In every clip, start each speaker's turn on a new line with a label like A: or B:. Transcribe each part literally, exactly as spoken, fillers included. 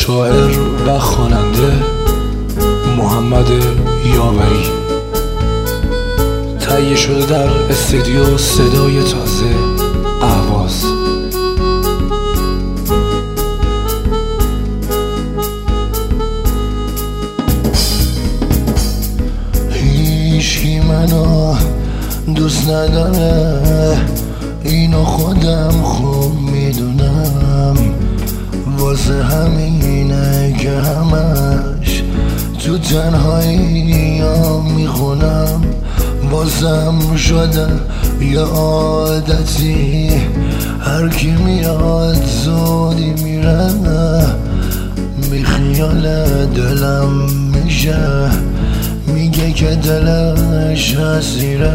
A: شاعر و خواننده محمد یاوری، تهیه شده در استودیو صدای تازه اهواز.
B: هیچکی منو دوست نداره، اینو خودم خوب میدونم، واسه همینه که همش تو تنهایی میخونم. بازم شده یه عادتی، هر کی میاد زودی میره، بی خیال دلم میشه، میگه که دلش اسیره.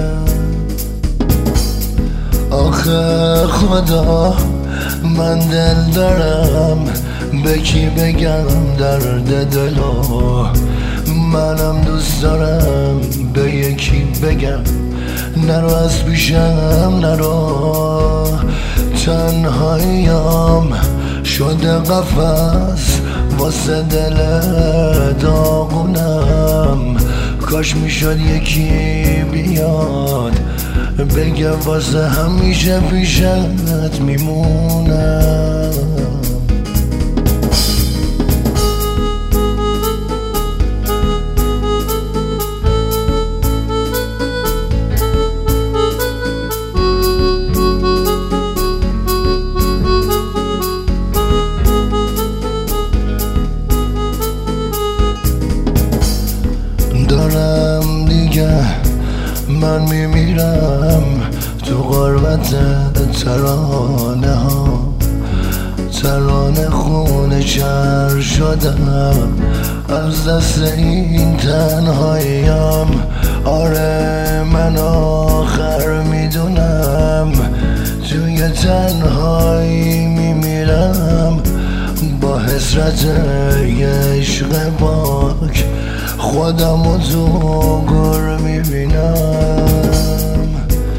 B: آخه خدا من دل دارم، به کی بگم درد دلو؟ منم دوست دارم به یکی بگم نرو از پیشم نرو. تنهاییم شده قفس واسه دل داغونم، کاش میشد یکی بیاد بگه واسه همیشه پیشت میمونم. دارم دیگه من میمیرم تو غربت ترانه ها، ترانه خونه شر شدم از دست این تنهاییم. آره من آخر میدونم توی تنهایی میمیرم، با حسرت یه عشق پاک خودم و تو گر میبینم.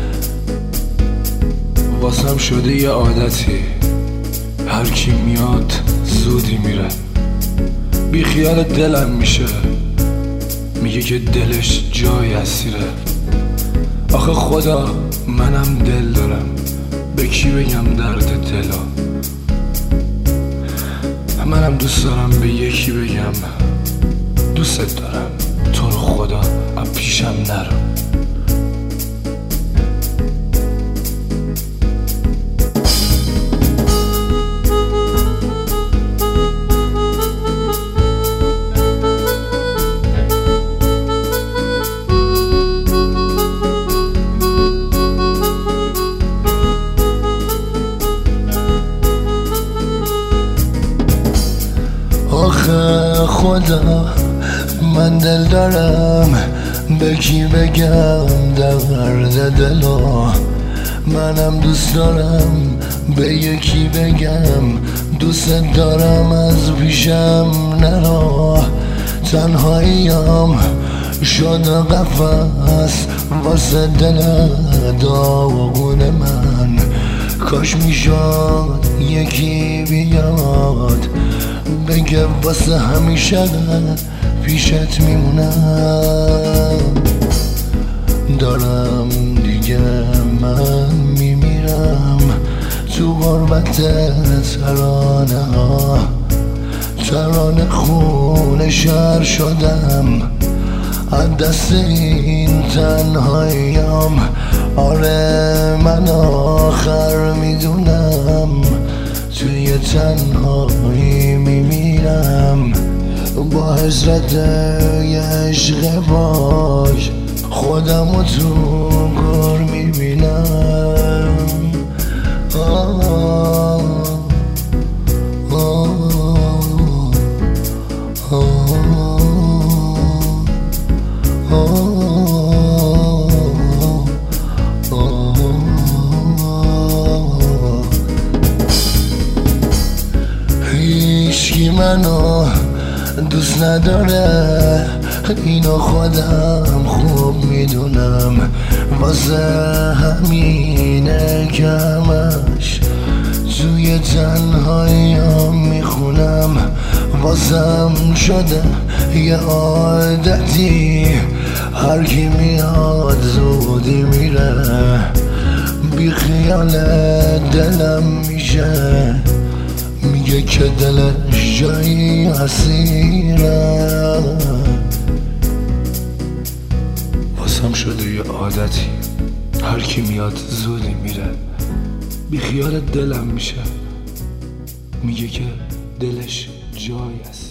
A: واسم شده یه عادتی، هر کی میاد زودی میره، بی خیال دلم میشه، میگه که دلش جای اسیره. آخه خدا منم دل دارم، به کی بگم درد دلا؟ منم دوست دارم به یکی بگم دوست دارم، تو رو خدا از پیشم نرو.
B: آخه خدا من دل دارم، به کی بگم درد دلو؟ منم دوست دارم به یکی بگم دوست دارم، از پیشم نرو. تنهاییم شده قفس واسه دل داغون من، کاش میشد یکی بیاد بگه واسه همیشه پیشت میمونم. دارم دیگه من میمیرم تو غربت ترانه ها، ترانه خونه شر شدم از دست این تنهاییم. آره من آخر میدونم توی تنهایی میمیرم، با حسرت یه عشق پاک خودم و تو گر میبینم. آه آه آه آه آه. هیچکی منو دوست نداره، اینو خودم خوب میدونم، واسه همینه که همش توی تنهاییم میخونم. واسم شده یه عادتی، هر کی میاد زودی میره، بی خیال دلم میشه، میگه که دلش جایی اسیره.
A: واسم شده یه عادتی، هر کی میاد زودی میره، بی خیال دلم میشه، میگه که دلش جای است.